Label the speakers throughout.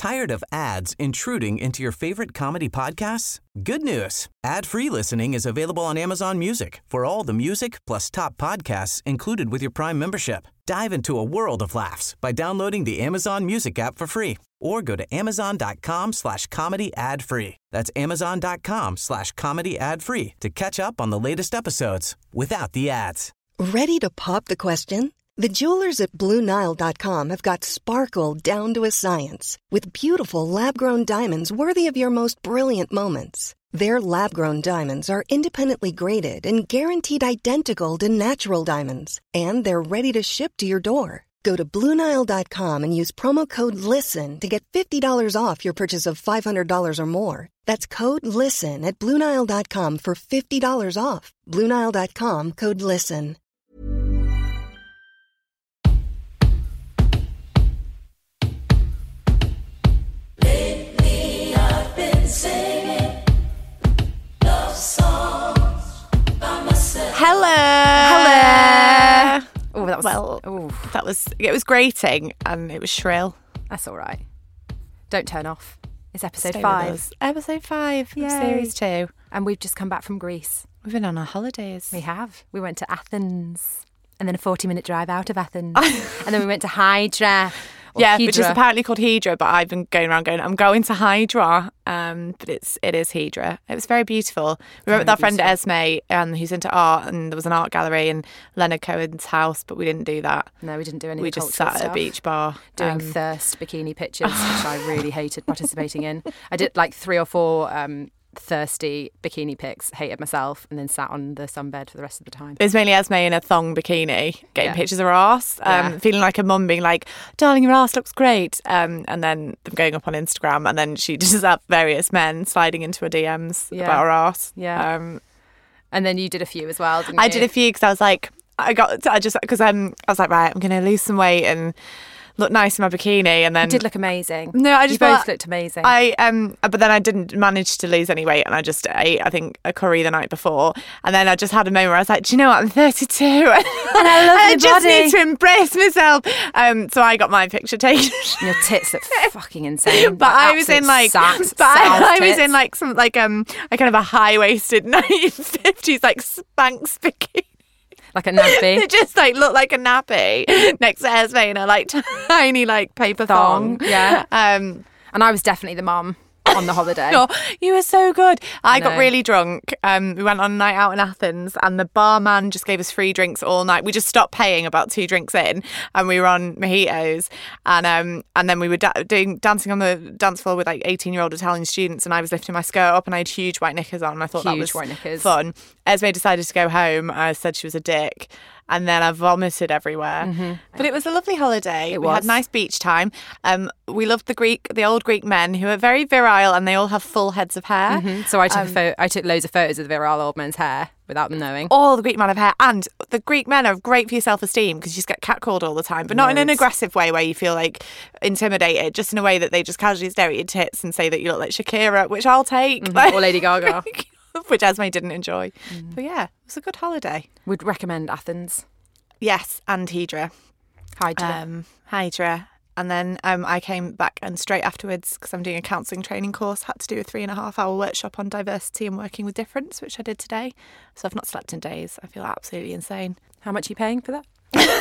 Speaker 1: Tired of ads intruding into your favorite comedy podcasts? Good news. Ad-free listening is available on Amazon Music for all the music plus top podcasts included with your Prime membership. Dive into a world of laughs by downloading the Amazon Music app for free or go to amazon.com/comedy ad-free. That's amazon.com/comedy ad-free to catch up on the latest episodes without the ads.
Speaker 2: Ready to pop the question? The jewelers at BlueNile.com have got sparkle down to a science with beautiful lab-grown diamonds worthy of your most brilliant moments. Their lab-grown diamonds are independently graded and guaranteed identical to natural diamonds, and they're ready to ship to your door. Go to BlueNile.com and use promo code LISTEN to get $50 off your purchase of $500 or more. That's code LISTEN at BlueNile.com for $50 off. BlueNile.com, code LISTEN.
Speaker 3: Lately I've been singing love songs by myself.
Speaker 4: Hello.
Speaker 5: Oh, that was
Speaker 4: It was grating and it was shrill.
Speaker 5: That's all right. Don't turn off. It's episode
Speaker 4: Stay with
Speaker 5: 5.
Speaker 4: us. Episode 5
Speaker 5: Yay.
Speaker 4: of series 2.
Speaker 5: And we've just come back from Greece.
Speaker 4: We've been on our holidays.
Speaker 5: We have. We went to Athens and then a 40-minute drive out of Athens. And then we went to Hydra.
Speaker 4: Yeah, which is
Speaker 5: Hydra.
Speaker 4: apparently called Hydra, but I've been going around going, I'm going to Hydra, but it is Hydra. It was very beautiful. We went with our friend Esme, who's into art, and there was an art gallery in Leonard Cohen's house, but we didn't do that.
Speaker 5: No, we didn't do any
Speaker 4: We
Speaker 5: of the
Speaker 4: just
Speaker 5: cultural
Speaker 4: sat at a
Speaker 5: stuff.
Speaker 4: beach bar.
Speaker 5: Doing thirst bikini pictures, which I really hated participating in. I did like 3 or 4 thirsty bikini pics, hated myself, and then sat on the sunbed for the rest of the time.
Speaker 4: It was mainly Esme in a thong bikini, getting
Speaker 5: Yeah.
Speaker 4: pictures of her arse,
Speaker 5: Yeah.
Speaker 4: feeling like a mum being like, darling, your arse looks great. And then them going up on Instagram, and then she just had various men sliding into her DMs
Speaker 5: Yeah.
Speaker 4: about her arse.
Speaker 5: Yeah. And then you did a few as well, didn't you?
Speaker 4: I did a few because I was like, I was like, right, I'm going to lose some weight and look nice in my bikini, and then
Speaker 5: You did look amazing.
Speaker 4: No, I just
Speaker 5: You both
Speaker 4: thought-
Speaker 5: looked amazing.
Speaker 4: but then I didn't manage to lose any weight, and I just ate, I think, a curry the night before, and then I just had a moment where I was like, do you know what, I'm 32 and
Speaker 5: I love
Speaker 4: I
Speaker 5: your
Speaker 4: just
Speaker 5: body.
Speaker 4: need to embrace myself. So I got my picture taken.
Speaker 5: Your tits look fucking insane.
Speaker 4: But I was in like,
Speaker 5: sacked,
Speaker 4: I was
Speaker 5: tits.
Speaker 4: in like some like a kind of a high waisted 1950s like Spanx bikini.
Speaker 5: like a nappy.
Speaker 4: It just like looked like a nappy next to Esme in a like tiny like paper thong.
Speaker 5: Yeah.
Speaker 4: Um,
Speaker 5: And I was definitely the mum on the holiday.
Speaker 4: no, you were so good. I
Speaker 5: No.
Speaker 4: got really drunk. We went on a night out in Athens, and the barman just gave us free drinks all night. We just stopped paying about 2 drinks in, and we were on mojitos, and then we were dancing on the dance floor with like 18-year-old Italian students, and I was lifting my skirt up, and I had huge white knickers on. And I thought that
Speaker 5: Huge
Speaker 4: was
Speaker 5: white knickers.
Speaker 4: fun. Esme decided to go home. I said she was a dick. And then I vomited everywhere. But it was a lovely holiday. We had
Speaker 5: was.
Speaker 4: nice beach time. We loved the old Greek men who are very virile, and they all have full heads of hair.
Speaker 5: So I took I took loads of photos of the virile old men's hair without them knowing.
Speaker 4: All the Greek men have hair, and the Greek men are great for your self-esteem because you just get catcalled all the time, but not in an
Speaker 5: Loads.
Speaker 4: aggressive way where you feel like intimidated, just in a way that they just casually stare at your tits and say that you look like Shakira, which I'll take.
Speaker 5: Or Lady Gaga.
Speaker 4: Which Esme didn't enjoy. But yeah, it was a good holiday.
Speaker 5: Would recommend Athens.
Speaker 4: Yes, and Hydra. Hydra. And then I came back, and straight afterwards, because I'm doing a counselling training course, had to do a 3.5-hour workshop on diversity and working with difference, which I did today. So I've not slept in days. I feel absolutely insane.
Speaker 5: How much are you paying for that?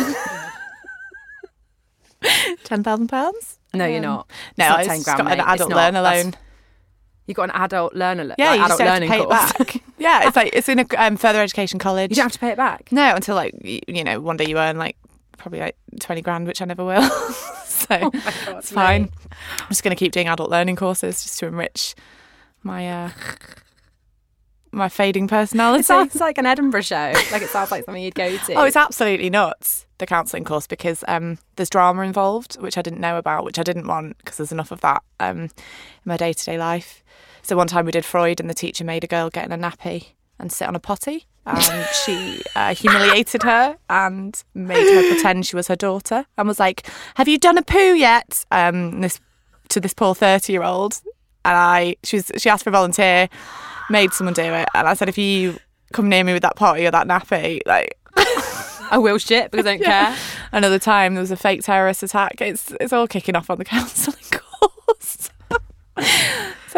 Speaker 4: £10,000?
Speaker 5: No, you're not.
Speaker 4: No,
Speaker 5: It's not
Speaker 4: I
Speaker 5: 10
Speaker 4: just
Speaker 5: grand,
Speaker 4: got an
Speaker 5: mate.
Speaker 4: adult
Speaker 5: It's
Speaker 4: learner
Speaker 5: not. That's-
Speaker 4: loan.
Speaker 5: You got an adult learner
Speaker 4: Yeah, you
Speaker 5: adult
Speaker 4: just have to
Speaker 5: learning
Speaker 4: pay it
Speaker 5: course.
Speaker 4: back. Yeah, it's in a further education college.
Speaker 5: You don't have to pay it back.
Speaker 4: No, until like one day you earn like probably like 20 grand, which I never will. So it's fine. I'm just going to keep doing adult learning courses just to enrich my my fading personality.
Speaker 5: It sounds like an Edinburgh show. Like it sounds like something you'd go to.
Speaker 4: Oh, it's absolutely nuts, the counselling course, because there's drama involved, which I didn't know about, which I didn't want because there's enough of that in my day-to-day life. So one time we did Freud, and the teacher made a girl get in a nappy and sit on a potty, and she humiliated her and made her pretend she was her daughter and was like, have you done a poo yet? To this poor 30-year-old. And she asked for a volunteer, made someone do it, and I said, if you come near me with that potty or that nappy, like
Speaker 5: I will shit because I don't care.
Speaker 4: Another time there was a fake terrorist attack. It's all kicking off on the counselling course.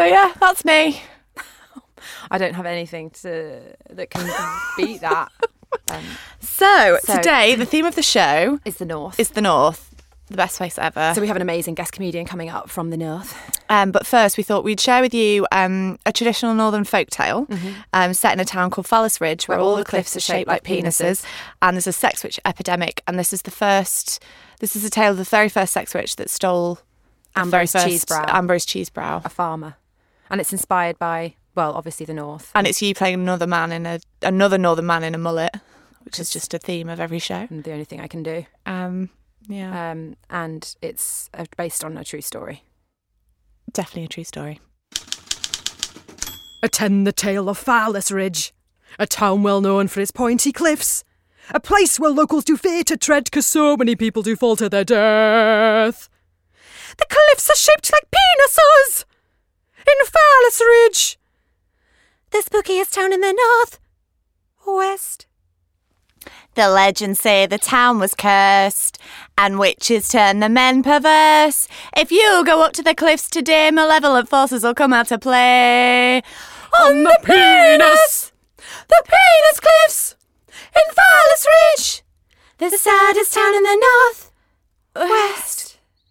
Speaker 4: So yeah, that's me.
Speaker 5: I don't have anything that can beat that.
Speaker 4: So today, the theme of the show
Speaker 5: Is the North.
Speaker 4: is the North, the best place ever.
Speaker 5: So we have an amazing guest comedian coming up from the North.
Speaker 4: But first, we thought we'd share with you a traditional northern folk tale set in a town called Fallis Ridge, where all the cliffs are shaped like penises, and there's a sex witch epidemic. And this is a tale of the very first sex witch that stole
Speaker 5: Ambrose
Speaker 4: Cheesebrow.
Speaker 5: A farmer. And it's inspired by, well, obviously the North.
Speaker 4: And it's you playing another northern man in a mullet, which is just a theme of every show.
Speaker 5: And the only thing I can do.
Speaker 4: Yeah.
Speaker 5: And it's based on a true story.
Speaker 4: Definitely a true story.
Speaker 6: Attend the tale of Fallis Ridge, a town well known for its pointy cliffs, a place where locals do fear to tread 'cause so many people do fall to their death. The cliffs are shaped like penises in Fallis Ridge, the spookiest town in the north west.
Speaker 4: The legends say the town was cursed, and witches turn the men perverse. If you go up to the cliffs today, malevolent forces will come out to play.
Speaker 6: On the penis!
Speaker 4: The penis cliffs in Fallis Ridge, the saddest town in the north west.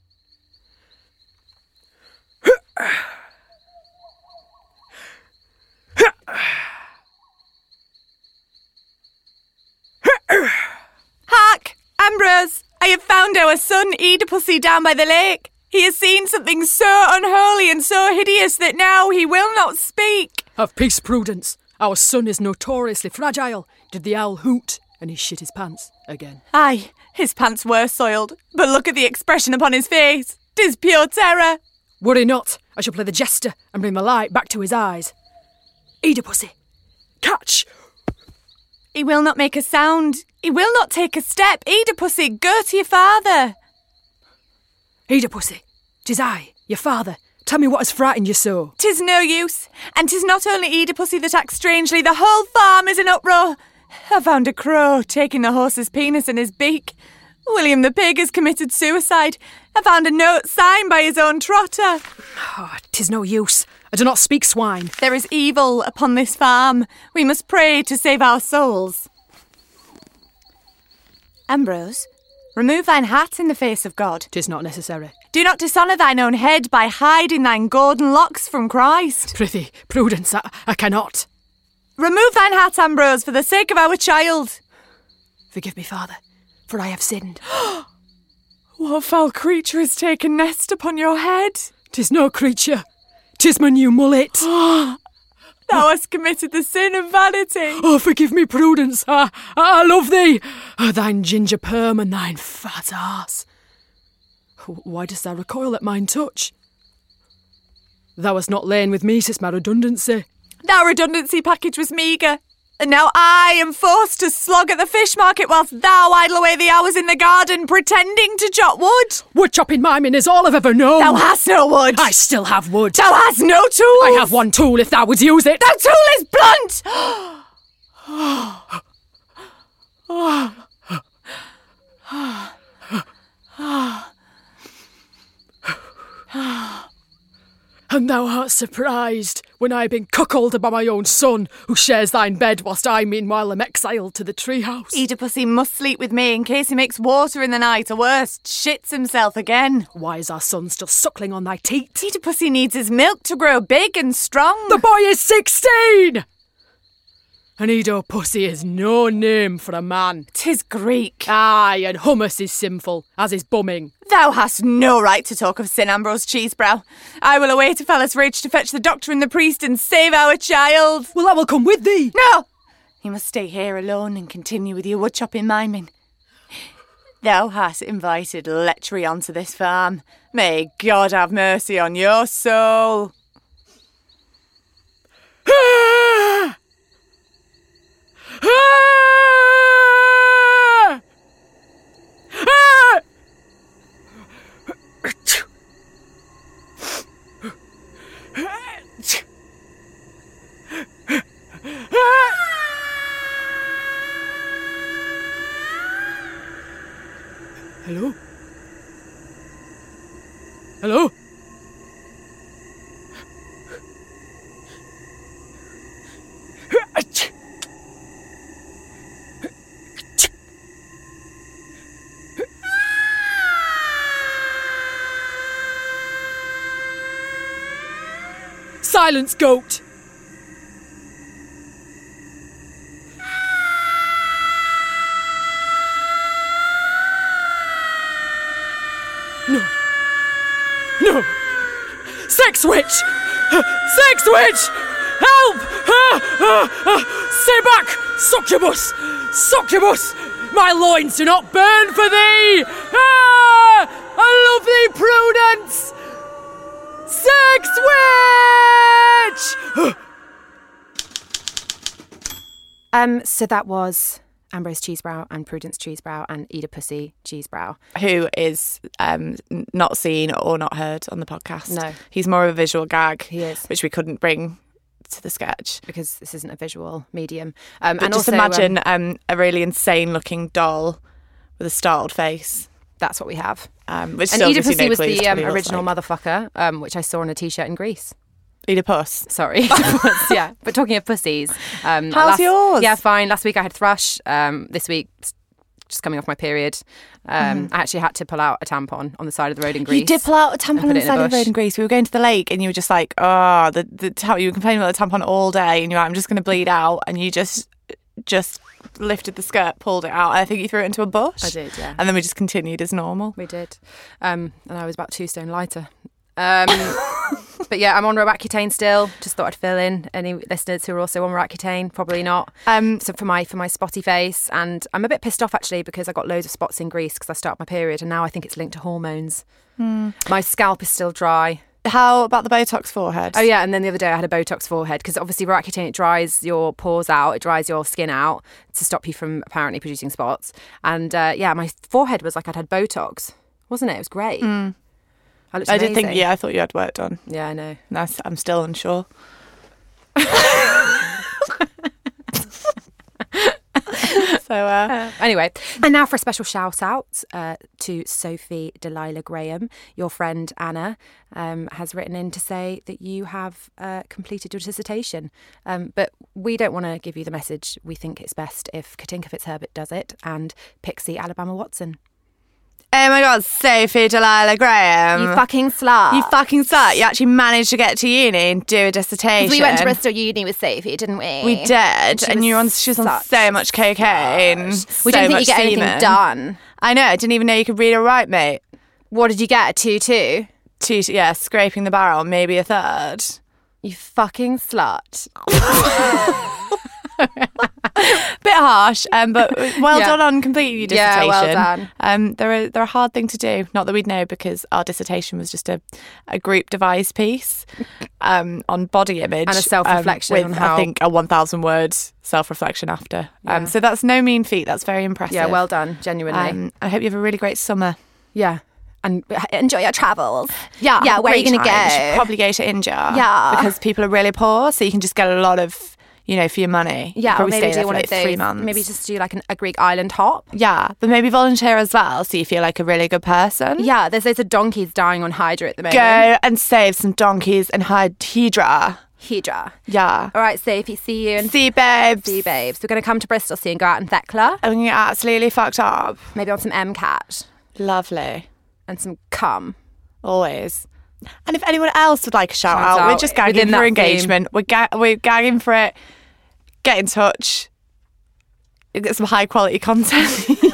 Speaker 4: Hark, Ambrose, I have found our son Oedipus down by the lake. He has seen something so unholy and so hideous that now he will not speak.
Speaker 6: Have peace, Prudence. Our son is notoriously fragile. Did the owl hoot and he shit his pants again?
Speaker 4: Aye, his pants were soiled, but look at the expression upon his face. 'Tis pure terror.
Speaker 6: Worry not, I shall play the jester and bring the light back to his eyes. Oedipus, catch!
Speaker 4: He will not make a sound. He will not take a step. Oedipus, go to your father.
Speaker 6: Oedipus, 'tis I, your father. Tell me what has frightened you so.
Speaker 4: 'Tis no use. And 'tis not only Oedipus that acts strangely. The whole farm is in uproar. I found a crow taking the horse's penis in his beak. William the pig has committed suicide. I found a note signed by his own trotter.
Speaker 6: Oh, 'tis no use. I do not speak swine.
Speaker 4: There is evil upon this farm. We must pray to save our souls. Ambrose, remove thine hat in the face of God.
Speaker 6: 'Tis not necessary.
Speaker 4: Do not dishonour thine own head by hiding thine golden locks from Christ.
Speaker 6: Prithee, Prudence, I cannot.
Speaker 4: Remove thine hat, Ambrose, for the sake of our child.
Speaker 6: Forgive me, Father, for I have sinned.
Speaker 4: What foul creature has taken nest upon your head?
Speaker 6: 'Tis no creature. 'Tis my new mullet.
Speaker 4: Thou hast committed the sin of vanity.
Speaker 6: Oh, forgive me, Prudence. I love thee. Thine ginger perm and thine fat arse. Why dost thou recoil at mine touch? Thou hast not lain with me since my redundancy.
Speaker 4: Thy redundancy package was meagre, and now I am forced to slog at the fish market whilst thou idle away the hours in the garden pretending to chop wood.
Speaker 6: Wood chopping miming is all I've ever known.
Speaker 4: Thou hast no wood.
Speaker 6: I still have wood.
Speaker 4: Thou hast no tools.
Speaker 6: I have one tool if thou would use it.
Speaker 4: Thy tool is blunt.
Speaker 6: And thou art surprised when I have been cuckolded by my own son, who shares thine bed whilst I meanwhile am exiled to the treehouse.
Speaker 4: Oedipus must sleep with me in case he makes water in the night, or worse, shits himself again.
Speaker 6: Why is our son still suckling on thy teat?
Speaker 4: Oedipus needs his milk to grow big and strong.
Speaker 6: The boy is 16! And Oedipus is no name for a man.
Speaker 4: 'Tis Greek.
Speaker 6: Aye, and hummus is sinful, as is bumming.
Speaker 4: Thou hast no right to talk of sin, Ambrose Cheesebrow. I will away to Fallis Ridge to fetch the doctor and the priest and save our child.
Speaker 6: Well, I will come with thee.
Speaker 4: No! You must stay here alone and continue with your woodchopping miming. Thou hast invited lechery onto this farm. May God have mercy on your soul.
Speaker 6: Hello? Hello? Silence, goat! No! Sex witch! Sex witch! Help! Stay back! Succubus! Succubus! My loins do not burn for thee! I love thee, Prudence! Sex witch!
Speaker 5: So that was Ambrose Cheesebrow and Prudence Cheesebrow and Eda Pussy Cheesebrow.
Speaker 4: Who is not seen or not heard on the podcast.
Speaker 5: No.
Speaker 4: He's more of a visual gag.
Speaker 5: He is.
Speaker 4: Which we couldn't bring to the sketch.
Speaker 5: Because this isn't a visual medium.
Speaker 4: But
Speaker 5: and
Speaker 4: just
Speaker 5: also,
Speaker 4: imagine a really insane-looking doll with a startled face.
Speaker 5: That's what we have.
Speaker 4: Which
Speaker 5: And
Speaker 4: still
Speaker 5: Eda
Speaker 4: gives you
Speaker 5: Pussy
Speaker 4: no
Speaker 5: was
Speaker 4: clue as
Speaker 5: the
Speaker 4: to what he looks
Speaker 5: original
Speaker 4: like.
Speaker 5: motherfucker, which I saw on a T-shirt in Greece.
Speaker 4: Oedipus.
Speaker 5: Sorry. Yeah. But talking of pussies.
Speaker 4: How's yours?
Speaker 5: Yeah, fine. Last week I had thrush. This week, just coming off my period. I actually had to pull out a tampon on the side of the road in Greece.
Speaker 4: You did pull out a tampon
Speaker 5: put
Speaker 4: on
Speaker 5: it
Speaker 4: the
Speaker 5: in a
Speaker 4: side of the
Speaker 5: bush.
Speaker 4: road in Greece. We were going to the lake and you were just like, you were complaining about the tampon all day and you were like, I'm just going to bleed out. And you just lifted the skirt, pulled it out. And I think you threw it into a bush.
Speaker 5: I did, yeah.
Speaker 4: And then we just continued as normal.
Speaker 5: We did. And I was about 2 stone lighter. But yeah, I'm on Roaccutane still. Just thought I'd fill in any listeners who are also on Roaccutane. Probably not. So for my spotty face, and I'm a bit pissed off actually because I got loads of spots in Greece because I started my period, and now I think it's linked to hormones. My scalp is still dry.
Speaker 4: How about the Botox forehead?
Speaker 5: Oh yeah, and then the other day I had a Botox forehead because obviously Roaccutane, it dries your pores out, it dries your skin out to stop you from apparently producing spots. And yeah, my forehead was like I'd had Botox, wasn't it? It was great. I looked amazing.
Speaker 4: did think, I thought you had work done.
Speaker 5: Yeah, I know.
Speaker 4: No, I'm still unsure. So
Speaker 5: anyway, and now for a special shout out to Sophie Delilah Graham. Your friend Anna has written in to say that you have completed your dissertation, but we don't want to give you the message. We think it's best if Katinka Fitzherbert does it and Pixie Alabama Watson.
Speaker 4: oh my God, Sophie Delilah Graham.
Speaker 5: You fucking slut.
Speaker 4: You fucking slut. You actually managed to get to uni and do a dissertation.
Speaker 5: We went to Bristol Uni with Sophie, didn't we?
Speaker 4: We did.
Speaker 5: She
Speaker 4: And
Speaker 5: was
Speaker 4: she was on
Speaker 5: such
Speaker 4: so much cocaine.
Speaker 5: We didn't think you get anything
Speaker 4: semen.
Speaker 5: done.
Speaker 4: I know. I didn't even know you could read or write, mate.
Speaker 5: What did you get? A 2-2?
Speaker 4: Yeah, scraping the barrel, maybe a third.
Speaker 5: You fucking slut.
Speaker 4: Bit harsh, but well
Speaker 5: Yeah.
Speaker 4: done on completing your
Speaker 5: Yeah,
Speaker 4: dissertation.
Speaker 5: well done.
Speaker 4: They're a hard thing to do. Not that we'd know because our dissertation was just a group devised piece on body image
Speaker 5: And a self-reflection
Speaker 4: with
Speaker 5: on how-
Speaker 4: I think a 1,000 words self-reflection after.
Speaker 5: Yeah.
Speaker 4: So that's no mean feat. That's very impressive.
Speaker 5: Yeah, well done, genuinely.
Speaker 4: I hope you have a really great summer.
Speaker 5: Yeah. And enjoy your travels.
Speaker 4: Yeah,
Speaker 5: Yeah,
Speaker 4: have a
Speaker 5: where are you
Speaker 4: great
Speaker 5: going to
Speaker 4: time. You
Speaker 5: go?
Speaker 4: should probably go to India.
Speaker 5: Yeah.
Speaker 4: Because people are really poor, so you can just get a lot of, for your money.
Speaker 5: Yeah,
Speaker 4: You
Speaker 5: or
Speaker 4: probably
Speaker 5: maybe
Speaker 4: stay
Speaker 5: do
Speaker 4: there
Speaker 5: one
Speaker 4: for
Speaker 5: of
Speaker 4: like
Speaker 5: those.
Speaker 4: 3 months.
Speaker 5: Maybe just do like a Greek island hop.
Speaker 4: Yeah, but maybe volunteer as well, so you feel like a really good person.
Speaker 5: Yeah, there's loads of donkeys dying on Hydra at the moment.
Speaker 4: Go and save some donkeys and hide Hydra.
Speaker 5: Hydra.
Speaker 4: Yeah.
Speaker 5: All right, Sophie, see you.
Speaker 4: See you, babes.
Speaker 5: See you, babes. We're going to come to Bristol soon, go out in Thekla.
Speaker 4: I'm gonna get absolutely fucked up.
Speaker 5: Maybe on some MCAT
Speaker 4: Lovely.
Speaker 5: and some cum.
Speaker 4: Always. And if anyone else would like a shout
Speaker 5: Shout
Speaker 4: out, we're
Speaker 5: out
Speaker 4: just
Speaker 5: within
Speaker 4: gagging
Speaker 5: that
Speaker 4: for
Speaker 5: theme.
Speaker 4: engagement. We're gagging for it. Get in touch. Get some high quality content.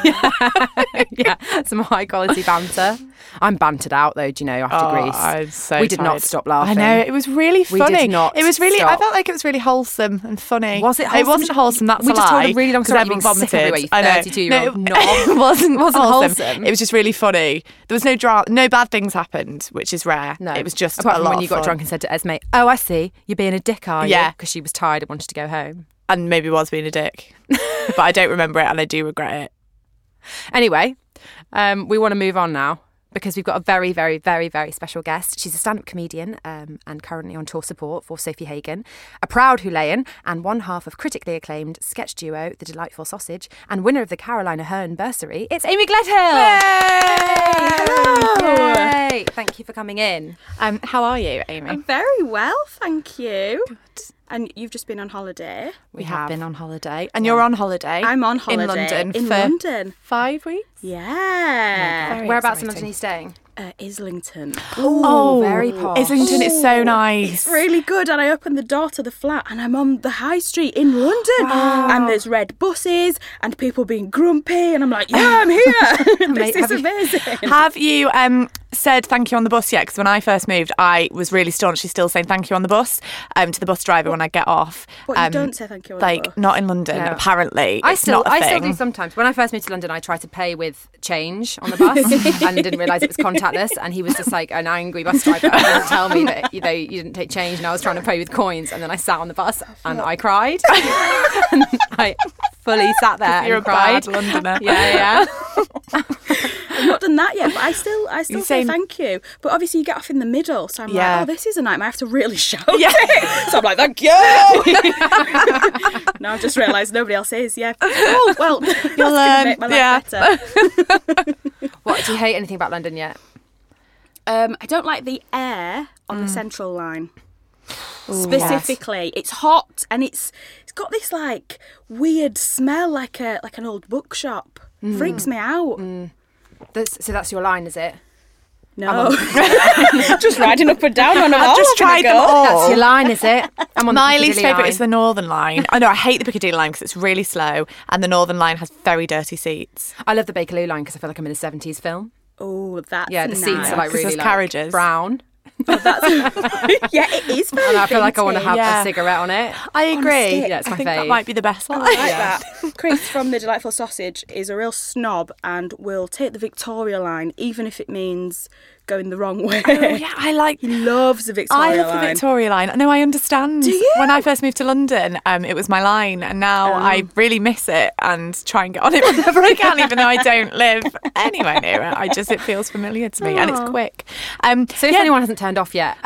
Speaker 5: Yeah, some high quality banter. I'm bantered out though, do you know, after Greece.
Speaker 4: I'm so
Speaker 5: We did not
Speaker 4: tired.
Speaker 5: stop laughing.
Speaker 4: I know, it was really
Speaker 5: We
Speaker 4: funny.
Speaker 5: did not
Speaker 4: It was really,
Speaker 5: stop.
Speaker 4: I felt like it was really wholesome and funny.
Speaker 5: Was it
Speaker 4: It
Speaker 5: wholesome?
Speaker 4: wasn't wholesome, that's
Speaker 5: We
Speaker 4: a
Speaker 5: just told
Speaker 4: lie,
Speaker 5: a really long
Speaker 4: 'cause
Speaker 5: story
Speaker 4: everyone
Speaker 5: about being sick
Speaker 4: vomited.
Speaker 5: everywhere, you
Speaker 4: I know.
Speaker 5: 32-year-old
Speaker 4: No,
Speaker 5: knob.
Speaker 4: it wasn't
Speaker 5: wholesome.
Speaker 4: wholesome. It was just really funny. There was no drama, no bad things happened, which is rare.
Speaker 5: No.
Speaker 4: It was just
Speaker 5: apart
Speaker 4: a
Speaker 5: from
Speaker 4: lot
Speaker 5: when you
Speaker 4: of
Speaker 5: got
Speaker 4: fun.
Speaker 5: drunk and said to Esme, "Oh, I see, you're being a dick, are you?"
Speaker 4: Yeah.
Speaker 5: Because she was tired and wanted to go home.
Speaker 4: And maybe was being a dick. But I don't remember it and I do regret it.
Speaker 5: Anyway, we want to move on now because we've got a very, very, very, very special guest. She's a stand-up comedian and currently on tour support for Sophie Hagen, a proud Houleyan and one half of critically acclaimed sketch duo The Delightful Sausage and winner of the Carolina Hearn Bursary. It's Amy Gledhill!
Speaker 4: Yay!
Speaker 5: Hello! Yay! Thank you for coming in.
Speaker 4: How are you, Amy?
Speaker 7: I'm very well, thank you. Good. And you've just been on holiday.
Speaker 4: We have been on holiday. And you're on holiday.
Speaker 7: I'm on holiday
Speaker 4: In London.
Speaker 7: In
Speaker 4: for
Speaker 7: London.
Speaker 4: 5 weeks?
Speaker 7: Yeah.
Speaker 4: Very
Speaker 5: Whereabouts in
Speaker 4: exciting.
Speaker 5: London are you staying?
Speaker 7: Islington.
Speaker 5: Oh, very posh.
Speaker 4: Islington is so nice.
Speaker 7: It's really good. And I opened the door to the flat and I'm on the high street in London. And there's red buses and people being grumpy. And I'm like, yeah, I'm here. This is amazing.
Speaker 4: Have you said thank you on the bus yet? Because when I first moved, I was really staunchly still saying thank you on the bus to the bus driver when I get off.
Speaker 7: What, you don't say thank you on the bus?
Speaker 4: Not in London,
Speaker 5: No.
Speaker 4: apparently.
Speaker 5: I
Speaker 4: It's
Speaker 5: still
Speaker 4: not a thing.
Speaker 5: do sometimes. When I first moved to London, I tried to pay with change on the bus and didn't realise it was contactless. And he was just like an angry bus driver and didn't tell me that you didn't take change. And I was trying to pay with coins. And then I sat on the bus and I cried. And I fully sat there
Speaker 4: You're
Speaker 5: and
Speaker 4: a
Speaker 5: cried.
Speaker 4: bad Londoner.
Speaker 5: Yeah.
Speaker 7: I've not done that yet, but I still say thank you. But obviously you get off in the middle, so I'm like, oh, this is a nightmare. I have to really shout it. So I'm like, thank you. Now I've just realised nobody else is. Yeah. Oh, well, that's going to make my life better.
Speaker 5: What, do you hate anything about London yet?
Speaker 7: I don't like the air on the Central Line. Specifically, it's hot and it's got this like weird smell, like an old bookshop. Freaks me out.
Speaker 5: So that's your line, is it?
Speaker 7: No, just riding up and down on them all.
Speaker 4: I've just tried them all.
Speaker 5: That's your line, is it? I'm on
Speaker 4: My
Speaker 5: the
Speaker 4: least
Speaker 5: Piccadilly
Speaker 4: favourite
Speaker 5: line.
Speaker 4: is the Northern Line. I know, I hate the Piccadilly line because it's really slow, and the Northern Line has very dirty seats.
Speaker 5: I love the Bakerloo line because I feel like I'm in a 70s film.
Speaker 7: Oh, that's
Speaker 5: Yeah, the
Speaker 7: nice.
Speaker 5: seats are like
Speaker 4: 'Cause
Speaker 5: really
Speaker 4: there's
Speaker 5: like
Speaker 4: carriages.
Speaker 5: brown.
Speaker 7: Yeah, it is very
Speaker 5: And I feel like I want to have
Speaker 4: Yeah.
Speaker 5: a cigarette on it.
Speaker 4: I agree.
Speaker 7: stick.
Speaker 5: Yeah, it's my
Speaker 4: I think that
Speaker 5: fave.
Speaker 4: might be the best one.
Speaker 7: I like that. Chris from The Delightful Sausage is a real snob and will take the Victoria line even if it means going the wrong way.
Speaker 4: Oh, yeah, I like.
Speaker 7: He loves the Victoria
Speaker 4: I love
Speaker 7: line.
Speaker 4: the Victoria line. No, I understand.
Speaker 7: Do you?
Speaker 4: When I first moved to London, it was my line, and now I really miss it and try and get on it whenever I can, even though I don't live anywhere near it. It feels familiar to me, and it's quick.
Speaker 5: So if anyone hasn't turned off yet,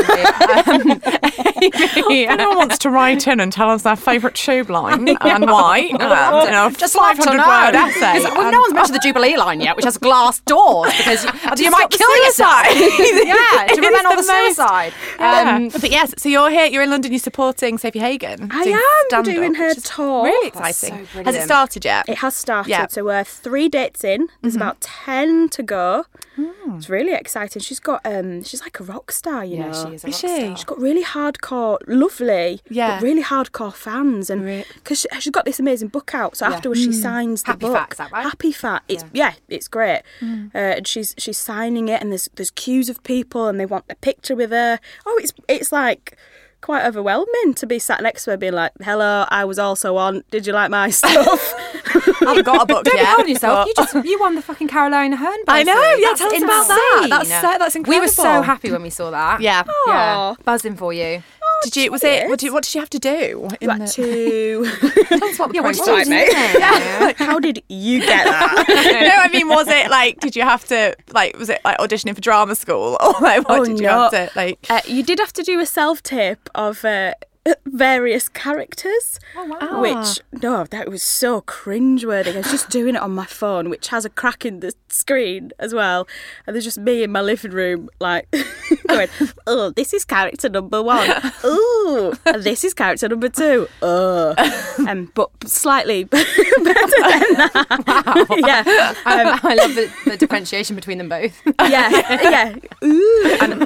Speaker 4: if anyone wants to write in and tell us their favourite tube line and why, just 500 word essay.
Speaker 5: Well, no one's mentioned the Jubilee line yet, which has glass doors because you might kill yourself. Yeah, to prevent all the suicide.
Speaker 4: But yes, so you're here, you're in London, you're supporting Sophie Hagen.
Speaker 7: I
Speaker 4: doing
Speaker 7: am
Speaker 4: stand-up,
Speaker 7: doing her
Speaker 4: which is
Speaker 7: talk.
Speaker 4: Really
Speaker 5: That's
Speaker 4: exciting.
Speaker 5: so
Speaker 4: Has it
Speaker 5: brilliant.
Speaker 4: started yet?
Speaker 7: It has started,
Speaker 4: Yeah.
Speaker 7: so we're 3 dates in. There's about 10 to go. It's really exciting. She's got she's like a rock star, you know.
Speaker 5: she is a rock
Speaker 4: she?
Speaker 5: star.
Speaker 7: She's got really hardcore, lovely,
Speaker 4: Yeah.
Speaker 7: but really hardcore fans, and because she's got this amazing book out. So afterwards, she signs the
Speaker 5: Happy
Speaker 7: book.
Speaker 5: Fat, is that right?
Speaker 7: Happy Fat. It's great. And she's signing it, and there's queues of people, and they want a picture with her. Oh, it's like quite overwhelming to be sat next to her, being like, "Hello, I was also on. Did you like my stuff?"
Speaker 4: I haven't got a book
Speaker 5: Don't be
Speaker 4: yet.
Speaker 5: hard on yourself.
Speaker 4: but-
Speaker 5: You won the fucking Carolina Hearn.
Speaker 4: I know,
Speaker 5: buzzing.
Speaker 4: yeah,
Speaker 5: That's
Speaker 4: tell us about that.
Speaker 5: insane.
Speaker 4: That's
Speaker 5: We were so
Speaker 4: incredible.
Speaker 5: happy when we saw that.
Speaker 4: Yeah.
Speaker 5: Yeah,
Speaker 7: Aw.
Speaker 5: buzzing for you.
Speaker 4: Did you? Was it? What did you have to do?
Speaker 7: You had to.
Speaker 4: Tell us what the
Speaker 5: Yeah, what
Speaker 4: process
Speaker 5: did you
Speaker 7: Right,
Speaker 5: do
Speaker 7: mate.
Speaker 5: then?
Speaker 7: How did you get that?
Speaker 4: No, I mean, was it like? Did you have to like? Was it like auditioning for drama school, or like what did you have to like?
Speaker 7: You did have to do a self-tape of various characters.
Speaker 5: Oh, wow.
Speaker 7: Which, that was so cringeworthy. I was just doing it on my phone, which has a crack in the screen as well. And there's just me in my living room, like, going, oh, this is character number 1. Ooh, and this is character number 2. But slightly better than that.
Speaker 5: Wow.
Speaker 7: Yeah.
Speaker 5: I love the differentiation between them both.
Speaker 7: Yeah. Ooh, and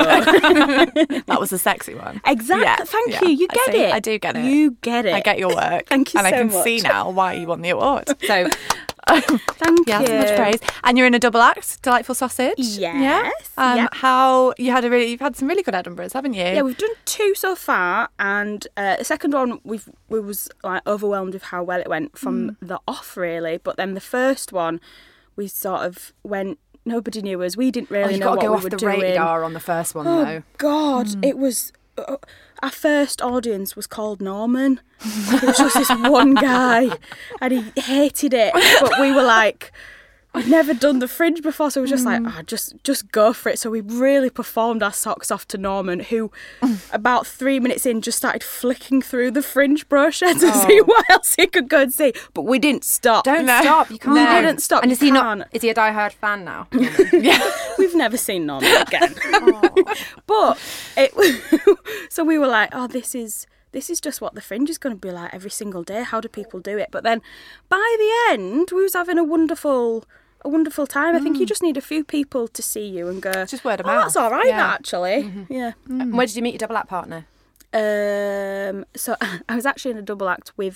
Speaker 4: That was a sexy one.
Speaker 7: Exactly.
Speaker 4: Yeah,
Speaker 7: Thank
Speaker 4: yeah.
Speaker 7: you. You
Speaker 4: I
Speaker 7: get
Speaker 4: see.
Speaker 7: it.
Speaker 4: I do get it.
Speaker 7: You get it.
Speaker 4: I get your work.
Speaker 7: Thank you
Speaker 4: and
Speaker 7: so
Speaker 4: I can
Speaker 7: much.
Speaker 4: see now why you won the award.
Speaker 5: So
Speaker 7: Thank
Speaker 4: Yeah,
Speaker 7: you.
Speaker 4: much praise. And you're in a double act, Delightful Sausage.
Speaker 7: Yes,
Speaker 4: Yeah.
Speaker 7: yeah.
Speaker 4: How you've had some really good Edinburghs, haven't you?
Speaker 7: Yeah, we've done 2 so far, and the second one we was like overwhelmed with how well it went from the off, really. But then the first one, we sort of went. Nobody knew us. We didn't really
Speaker 5: you've
Speaker 7: know
Speaker 5: got
Speaker 7: what
Speaker 5: to go
Speaker 7: we
Speaker 5: off
Speaker 7: were
Speaker 5: the
Speaker 7: doing.
Speaker 5: radar on the first one,
Speaker 7: Oh
Speaker 5: though.
Speaker 7: God, it was. Our first audience was called Norman. It was just this one guy, and he hated it. But we were like, we'd never done the Fringe before, so we were just like, just go for it. So we really performed our socks off to Norman, who about 3 minutes in just started flicking through the Fringe brochure to see what else he could go and see. But we didn't stop.
Speaker 5: Don't stop. You can't.
Speaker 7: We didn't stop.
Speaker 5: And
Speaker 7: You
Speaker 5: is he
Speaker 7: can't.
Speaker 5: not? Is he a diehard fan now?
Speaker 7: We've never seen Norman again. But so we were like, oh, this is just what the Fringe is going to be like every single day. How do people do it? But then by the end, we was having a wonderful a wonderful time. I think you just need a few people to see you and go,
Speaker 4: Just word of
Speaker 7: oh,
Speaker 4: mouth.
Speaker 7: that's all right,
Speaker 5: Yeah.
Speaker 7: that actually. Yeah.
Speaker 5: Where did you meet your double act partner?
Speaker 7: So I was actually in a double act with.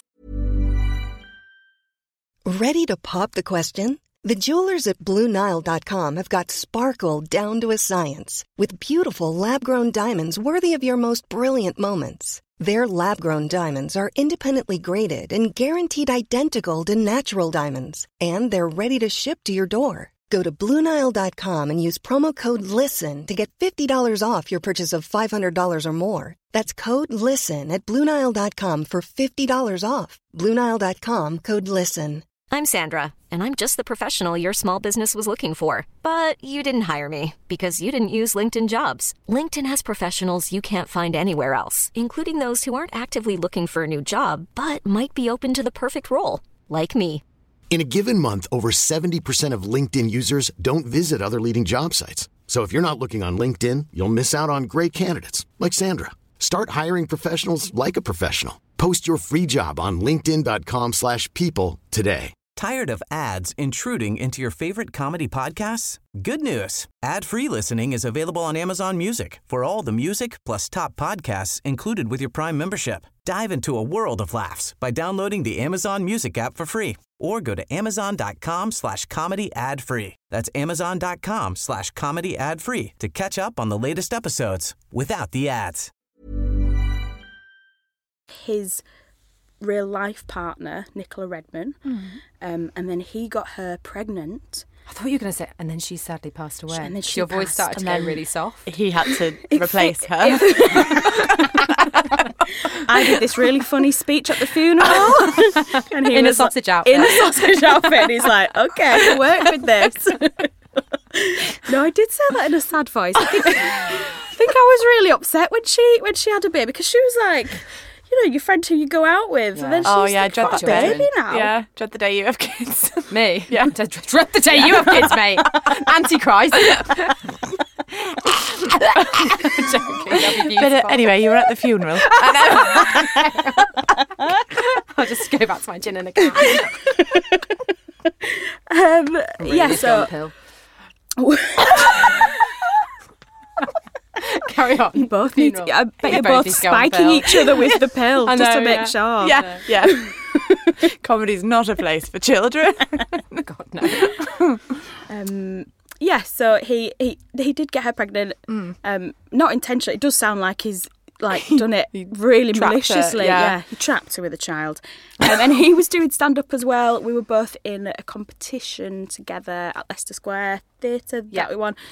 Speaker 2: Ready to pop the question? The jewelers at BlueNile.com have got sparkle down to a science with beautiful lab-grown diamonds worthy of your most brilliant moments. Their lab-grown diamonds are independently graded and guaranteed identical to natural diamonds, and they're ready to ship to your door. Go to BlueNile.com and use promo code LISTEN to get $50 off your purchase of $500 or more. That's code LISTEN at BlueNile.com for $50 off. BlueNile.com, code LISTEN.
Speaker 8: I'm Sandra, and I'm just the professional your small business was looking for. But you didn't hire me because you didn't use LinkedIn Jobs. LinkedIn has professionals you can't find anywhere else, including those who aren't actively looking for a new job, but might be open to the perfect role, like me.
Speaker 9: In a given month, over 70% of LinkedIn users don't visit other leading job sites. So if you're not looking on LinkedIn, you'll miss out on great candidates like Sandra. Start hiring professionals like a professional. Post your free job on linkedin.com/people today.
Speaker 1: Tired of ads intruding into your favorite comedy podcasts? Good news. Ad-free listening is available on Amazon Music for all the music plus top podcasts included with your Prime membership. Dive into a world of laughs by downloading the Amazon Music app for free or go to amazon.com/comedy ad-free. That's amazon.com/comedy ad-free to catch up on the latest episodes without the ads.
Speaker 7: His real life partner, Nicola Redman, and then he got her pregnant.
Speaker 5: I thought you were going to say, and then she sadly passed away.
Speaker 7: And then she
Speaker 5: Your voice
Speaker 7: passed,
Speaker 5: started to
Speaker 7: and
Speaker 5: go
Speaker 7: then-
Speaker 5: really soft.
Speaker 4: He had to replace her.
Speaker 7: I did this really funny speech at the funeral, and he
Speaker 5: In a
Speaker 7: was
Speaker 5: sausage outfit.
Speaker 7: In a sausage outfit, and he's like, "Okay, I can work with this." No, I did say that in a sad voice. I think I was really upset when she had a baby because she was like, you know, your friend who you go out with, and then she's like,
Speaker 4: dread
Speaker 7: "Got
Speaker 4: that
Speaker 7: a
Speaker 4: day.
Speaker 7: baby now."
Speaker 4: Yeah, dread the day you have kids.
Speaker 5: Me?
Speaker 4: Yeah.
Speaker 5: Dread the day you have kids, mate. Antichrist. Joking, that'd be
Speaker 4: But
Speaker 5: beautiful.
Speaker 4: anyway, you were at the funeral.
Speaker 5: I'll just go back to my gin and a can.
Speaker 7: Yeah, so
Speaker 5: Pill. Carry on.
Speaker 7: you both need to, I bet
Speaker 5: You
Speaker 7: you're
Speaker 5: both
Speaker 7: both
Speaker 5: need to go on the
Speaker 7: spiking
Speaker 5: pill.
Speaker 7: each other with the pill
Speaker 5: I
Speaker 7: just to
Speaker 5: know,
Speaker 7: make
Speaker 5: yeah.
Speaker 7: sure.
Speaker 4: Yeah. Comedy's not a place for children.
Speaker 5: God, no.
Speaker 7: Yeah, so he did get her pregnant, not intentionally. It does sound like he's like done it really
Speaker 4: trapped her,
Speaker 7: maliciously.
Speaker 4: yeah.
Speaker 7: He trapped her with a child, and he was doing stand up as well. We were both in a competition together at Leicester Square Theatre that we won.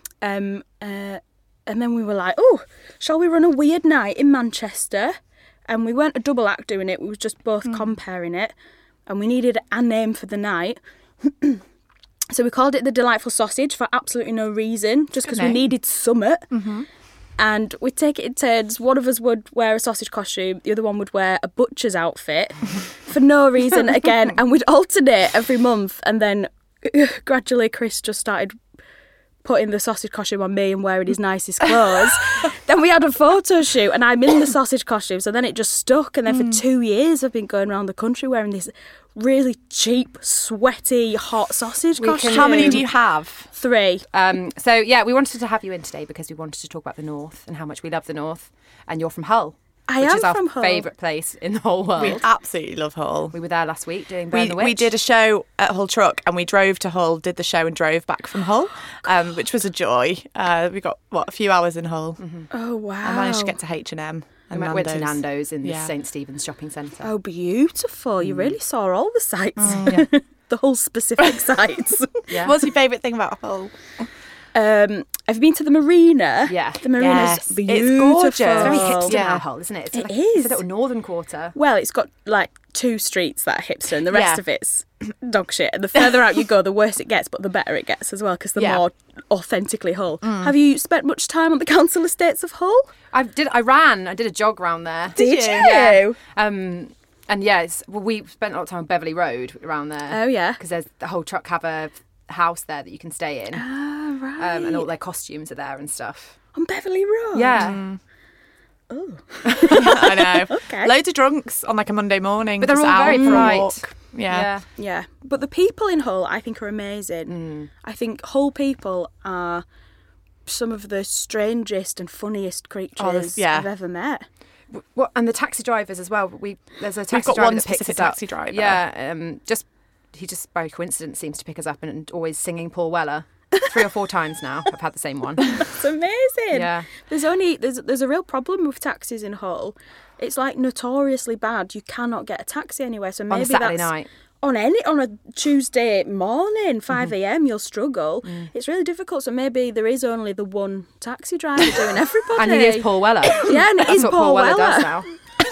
Speaker 7: And then we were like, oh, shall we run a weird night in Manchester? And we weren't a double act doing it. We was just both comparing it, and we needed a name for the night. So we called it the Delightful Sausage for absolutely no reason, just because we
Speaker 4: name.
Speaker 7: needed summit. And we'd take it in turns. One of us would wear a sausage costume, the other one would wear a butcher's outfit for no reason again. And we'd alternate every month. And then gradually Chris just started putting the sausage costume on me and wearing his nicest clothes. Then we had a photo shoot and I'm in the sausage costume. So then it just stuck. And then for 2 years I've been going around the country wearing this really cheap, sweaty, hot sausage costume.
Speaker 4: How many do you have?
Speaker 7: 3.
Speaker 5: So, yeah, we wanted to have you in today because we wanted to talk about the North and how much we love the North. And you're from Hull,
Speaker 7: I
Speaker 5: which
Speaker 7: am
Speaker 5: is our
Speaker 7: from Hull.
Speaker 5: favourite place in the whole world.
Speaker 4: We absolutely love Hull.
Speaker 5: We were there last week doing Burn the Witch.
Speaker 4: We did a show at Hull Truck and we drove to Hull, did the show and drove back from Hull, which was a joy. We got, a few hours in Hull.
Speaker 7: Oh, wow.
Speaker 4: I managed to get to H&M and
Speaker 5: We went to
Speaker 4: Nando's.
Speaker 5: Nando's in the
Speaker 4: Yeah.
Speaker 5: St Stephen's shopping centre.
Speaker 7: Oh, beautiful. You really saw all the sights.
Speaker 5: Yeah.
Speaker 7: The whole specific sites.
Speaker 5: Yeah.
Speaker 4: What's your favourite thing about Hull?
Speaker 7: I've been to the marina.
Speaker 5: Yeah.
Speaker 7: The marina's
Speaker 4: Yes, it's
Speaker 7: beautiful.
Speaker 4: gorgeous.
Speaker 5: It's very
Speaker 4: Oh.
Speaker 5: hipster
Speaker 4: Yeah.
Speaker 5: now, Hull, isn't it? It's
Speaker 7: It
Speaker 5: like,
Speaker 7: is.
Speaker 5: It's a little northern quarter.
Speaker 7: Well, it's got like 2 streets that are hipster and the rest
Speaker 4: Yeah.
Speaker 7: of it's dog shit. And the further out you go, the worse it gets, but the better it gets as well because the
Speaker 4: Yeah.
Speaker 7: more authentically Hull. Have you spent much time on the council estates of Hull?
Speaker 5: I did a jog round there.
Speaker 7: Did you?
Speaker 5: Yeah. And yeah, we spent a lot of time on Beverley Road around there.
Speaker 7: Oh, yeah.
Speaker 5: Because there's the whole truck have a house there that you can stay in.
Speaker 7: Ah, right.
Speaker 5: And all their costumes are there and stuff.
Speaker 7: On Beverley Road?
Speaker 5: Yeah.
Speaker 4: I know.
Speaker 7: Okay.
Speaker 4: Loads of drunks on like a Monday morning.
Speaker 5: But they're
Speaker 4: just
Speaker 5: all
Speaker 4: out
Speaker 5: very
Speaker 4: for a
Speaker 5: polite.
Speaker 4: walk. Yeah.
Speaker 7: Yeah. But the people in Hull, I think, are amazing. I think Hull people are some of the strangest and funniest creatures I've ever met.
Speaker 5: What, and the taxi drivers as well. There's a taxi
Speaker 4: We've got
Speaker 5: driver
Speaker 4: one
Speaker 5: that picks
Speaker 4: specific
Speaker 5: us up.
Speaker 4: taxi driver.
Speaker 5: Yeah, he just by coincidence seems to pick us up and always singing Paul Weller 3 or 4 times now. I've had the same one.
Speaker 7: It's amazing.
Speaker 5: Yeah.
Speaker 7: There's a real problem with taxis in Hull. It's like notoriously bad. You cannot get a taxi anywhere. So maybe
Speaker 5: On a Saturday
Speaker 7: that's
Speaker 5: night.
Speaker 7: on a Tuesday morning, 5 a.m. You'll struggle. It's really difficult. So maybe there is only the one taxi driver doing everybody.
Speaker 5: And he is Paul Weller.
Speaker 7: Yeah, and it
Speaker 5: That's
Speaker 7: is
Speaker 5: what
Speaker 7: Paul
Speaker 5: Weller
Speaker 7: Weller.
Speaker 5: does now.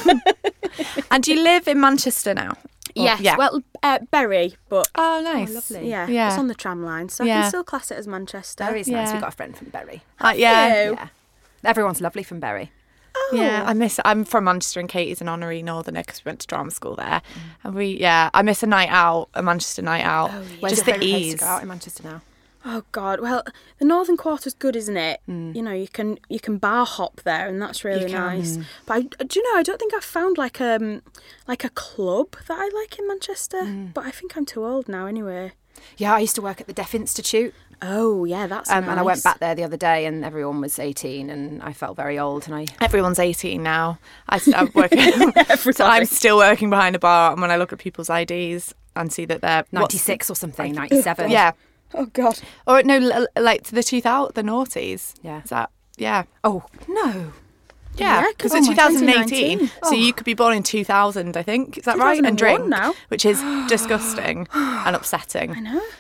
Speaker 4: And do you live in Manchester now?
Speaker 7: Yes,
Speaker 4: Yeah.
Speaker 7: well, Bury, but
Speaker 4: Oh, nice.
Speaker 5: lovely.
Speaker 7: yeah, it's on the tram line, so I
Speaker 4: Yeah.
Speaker 7: can still class it as Manchester.
Speaker 5: Bury's nice.
Speaker 4: Yeah.
Speaker 5: We've got a friend from Bury.
Speaker 4: Yeah.
Speaker 7: You?
Speaker 5: Yeah. Everyone's lovely from Bury.
Speaker 4: Yeah, I'm from Manchester, and Katie's an honorary northerner because we went to drama school there. And I miss a night out, a Manchester night out.
Speaker 5: Where's
Speaker 4: Just
Speaker 5: your
Speaker 4: the
Speaker 5: favourite place to
Speaker 4: ease.
Speaker 5: go out in Manchester now?
Speaker 7: Oh God! Well, the Northern Quarter's good, isn't it? You know, you can bar hop there, and that's really nice. But do you know? I don't think I've found like a club that I like in Manchester. But I think I'm too old now, anyway.
Speaker 5: Yeah, I used to work at the Deaf Institute.
Speaker 7: Oh yeah, that's nice.
Speaker 5: And I went back there the other day and everyone was 18 and I felt very old and
Speaker 4: Everyone's 18 now. I'm working. So I'm still working behind a bar, and when I look at people's IDs and see that they're
Speaker 5: 96 or something, 97.
Speaker 4: Yeah.
Speaker 7: Oh God.
Speaker 4: Or no, like to the noughties.
Speaker 5: Yeah.
Speaker 4: Is that? Yeah.
Speaker 5: Oh, no.
Speaker 7: Yeah,
Speaker 4: because
Speaker 7: oh
Speaker 4: it's
Speaker 7: my,
Speaker 4: 2018.
Speaker 7: 2019.
Speaker 4: So you could be born in 2000, I think. Is that right? And
Speaker 7: 2001
Speaker 4: drink,
Speaker 7: now.
Speaker 4: which is disgusting and upsetting.
Speaker 7: I know.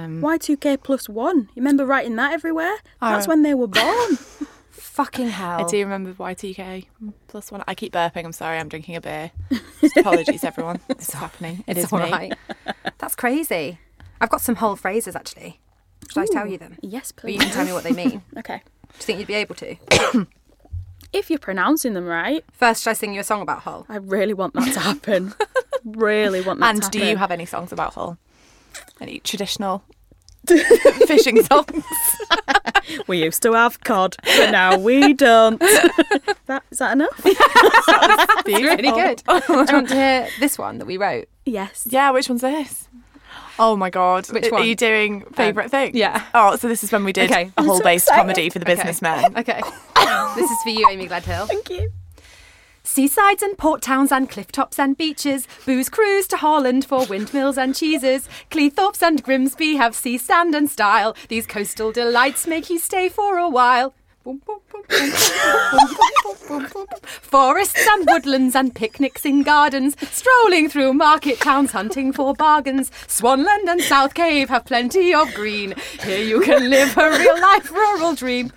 Speaker 7: Y2K+1. You remember writing that everywhere? That's when they were born.
Speaker 5: Fucking hell.
Speaker 4: I do remember Y2K +1. I keep burping. I'm sorry. I'm drinking a beer. Just apologies, everyone. It's happening. It is
Speaker 5: It's all
Speaker 4: me.
Speaker 5: right. That's crazy. I've got some Hull phrases actually. Should I tell you them?
Speaker 7: Yes,
Speaker 5: But you
Speaker 7: please.
Speaker 5: can tell me what they mean.
Speaker 7: Okay.
Speaker 5: Do you think you'd be able to?
Speaker 7: If you're pronouncing them right,
Speaker 5: First, should I sing you a song about Hull?
Speaker 7: I really want that to happen. Really want that to
Speaker 4: And
Speaker 7: happen.
Speaker 4: do you have any songs about Hull? Any traditional fishing songs?
Speaker 7: We used to have cod, but now we don't. Is that enough?
Speaker 5: It's really good. Do you want to hear this one that we wrote?
Speaker 7: Yes.
Speaker 4: Yeah, which one's this? Oh my God.
Speaker 5: Which one?
Speaker 4: Are you doing favourite things?
Speaker 5: yeah.
Speaker 4: Oh, so this is when we did
Speaker 5: Okay.
Speaker 4: a Hull-based
Speaker 7: excited.
Speaker 4: comedy for the businessmen.
Speaker 5: Okay. This is for you, Amy Gledhill.
Speaker 7: Thank you.
Speaker 5: Seasides and port towns and cliff tops and beaches, booze cruise to Holland for windmills and cheeses. Cleethorpes and Grimsby have sea stand and style. These coastal delights make you stay for a while. Forests and woodlands and picnics in gardens, strolling through market towns hunting for bargains. Swanland and South Cave have plenty of green. Here you can live a real life rural dream.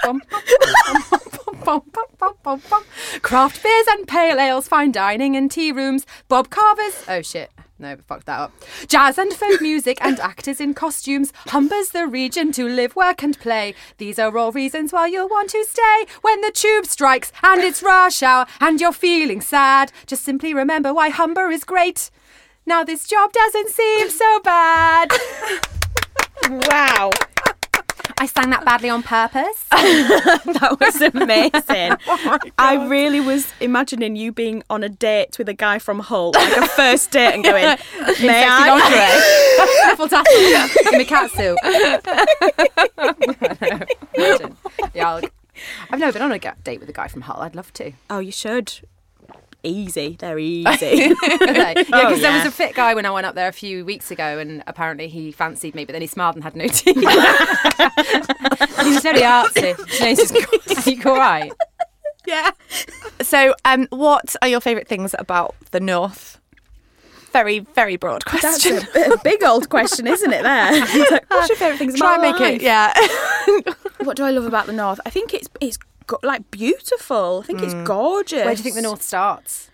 Speaker 5: Craft beers and pale ales, fine dining and tea rooms, Bob Carver's. Oh shit. No, fuck that up. Jazz and folk music and actors in costumes. Humber's the region to live, work and play. These are all reasons why you'll want to stay. When the tube strikes and it's rush hour and you're feeling sad, just simply remember why Humber is great. Now this job doesn't seem so bad.
Speaker 7: Wow.
Speaker 5: I sang that badly on purpose.
Speaker 7: That was amazing. I really was imagining you being on a date with a guy from Hull, like a first date, and going, "May I?"
Speaker 5: Sniffle tassel. Mikatsu. Imagine. Yeah, I've never been on a date with a guy from Hull. I'd love to.
Speaker 7: Oh, you should. Easy. They're easy.
Speaker 5: Okay. Yeah, because there was
Speaker 7: yeah.
Speaker 5: a fit guy when I went up there a few weeks ago, and apparently he fancied me, but then he smiled and had no teeth. And he was very artsy. You know, he's just, are you all right?
Speaker 7: Yeah.
Speaker 4: So, what are your favourite things about the North? Very, very broad
Speaker 7: That's
Speaker 4: question.
Speaker 7: a big old question, isn't it, there? It's like, what's your favourite things
Speaker 4: Try
Speaker 7: about
Speaker 4: and make
Speaker 7: life?
Speaker 4: it, yeah.
Speaker 7: What do I love about the North? I think it's like beautiful. I think it's gorgeous.
Speaker 5: Where do you think the North starts?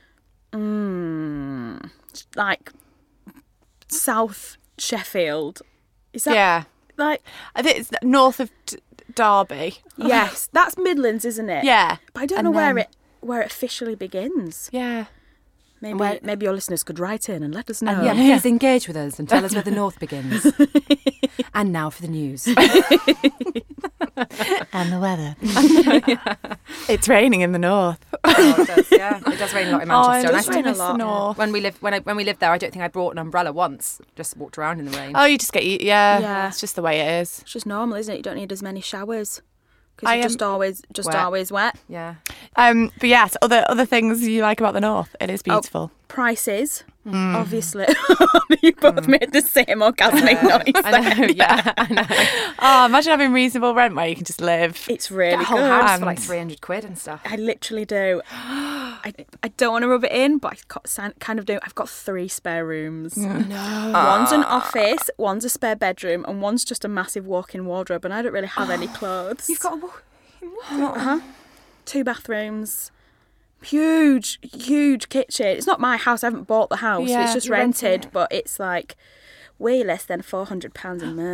Speaker 7: Like South Sheffield. Is that
Speaker 4: Yeah.
Speaker 7: like
Speaker 4: I think it's north of Derby.
Speaker 7: yes, that's Midlands, isn't it?
Speaker 4: Yeah.
Speaker 7: But I don't
Speaker 4: And
Speaker 7: know
Speaker 4: then-
Speaker 7: where it officially begins.
Speaker 4: Yeah.
Speaker 7: Maybe your listeners could write in and let us know.
Speaker 5: Yeah, please engage with us and tell us where the North begins. And now for the news.
Speaker 4: And the weather. It's raining in the north.
Speaker 5: Oh, it does, yeah. It does rain a lot in Manchester.
Speaker 4: it
Speaker 5: and I
Speaker 4: does
Speaker 5: still
Speaker 4: rain a
Speaker 5: miss the
Speaker 4: lot.
Speaker 5: north. When we lived there, I don't think I brought an umbrella once. Just walked around in the rain.
Speaker 4: Oh, you just get yeah.
Speaker 7: Yeah.
Speaker 4: It's just the way it is.
Speaker 7: It's just normal, isn't it? You don't need as many showers because
Speaker 4: I
Speaker 7: you're just always wet.
Speaker 5: Yeah.
Speaker 4: But yes, other things you like about the north. It is beautiful.
Speaker 7: Prices, obviously. You both made the same orgasmic noise.
Speaker 5: I know, yeah, I know.
Speaker 4: Oh, imagine having reasonable rent where you can just live.
Speaker 7: It's really
Speaker 5: Get a whole
Speaker 7: good.
Speaker 5: house for like 300 quid and stuff.
Speaker 7: I literally do. I don't want to rub it in, but I kind of do. I've got 3 spare rooms.
Speaker 5: No.
Speaker 7: One's an office, one's a spare bedroom, and one's just a massive walk-in wardrobe, and I don't really have any clothes.
Speaker 5: You've got a walk-in wardrobe?
Speaker 7: 2 bathrooms. Huge kitchen. It's not my house. I haven't bought the house.
Speaker 4: Yeah,
Speaker 7: It's just
Speaker 4: you're renting
Speaker 7: rented,
Speaker 4: it.
Speaker 7: but it's like way less than £400 a month.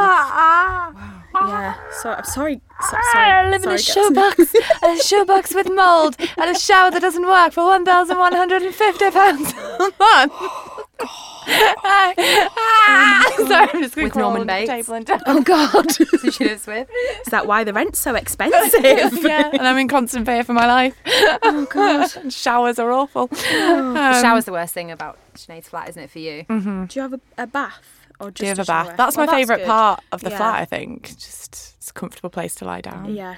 Speaker 7: Yeah. So I'm sorry.
Speaker 4: I live in a showbox, with mould, and a shower that doesn't work for £1,150 a month. Sorry, I'm just going
Speaker 5: With
Speaker 4: to crawl
Speaker 5: Norman
Speaker 4: under the
Speaker 5: Bates.
Speaker 4: table and down.
Speaker 7: Oh God.
Speaker 5: Who she lives with.
Speaker 7: Is that why the rent's so expensive?
Speaker 4: Yeah, and I'm in constant fear for my life.
Speaker 7: Oh God.
Speaker 4: And showers are awful.
Speaker 5: The shower's the worst thing about Sinead's flat, isn't it, for you?
Speaker 7: Do you have a bath? Or just
Speaker 4: Do you have a
Speaker 7: shower?
Speaker 4: bath? That's
Speaker 7: Well,
Speaker 4: my favourite
Speaker 7: good.
Speaker 4: part of the
Speaker 7: Yeah.
Speaker 4: flat, I think. Just it's a comfortable place to lie down.
Speaker 7: Yeah.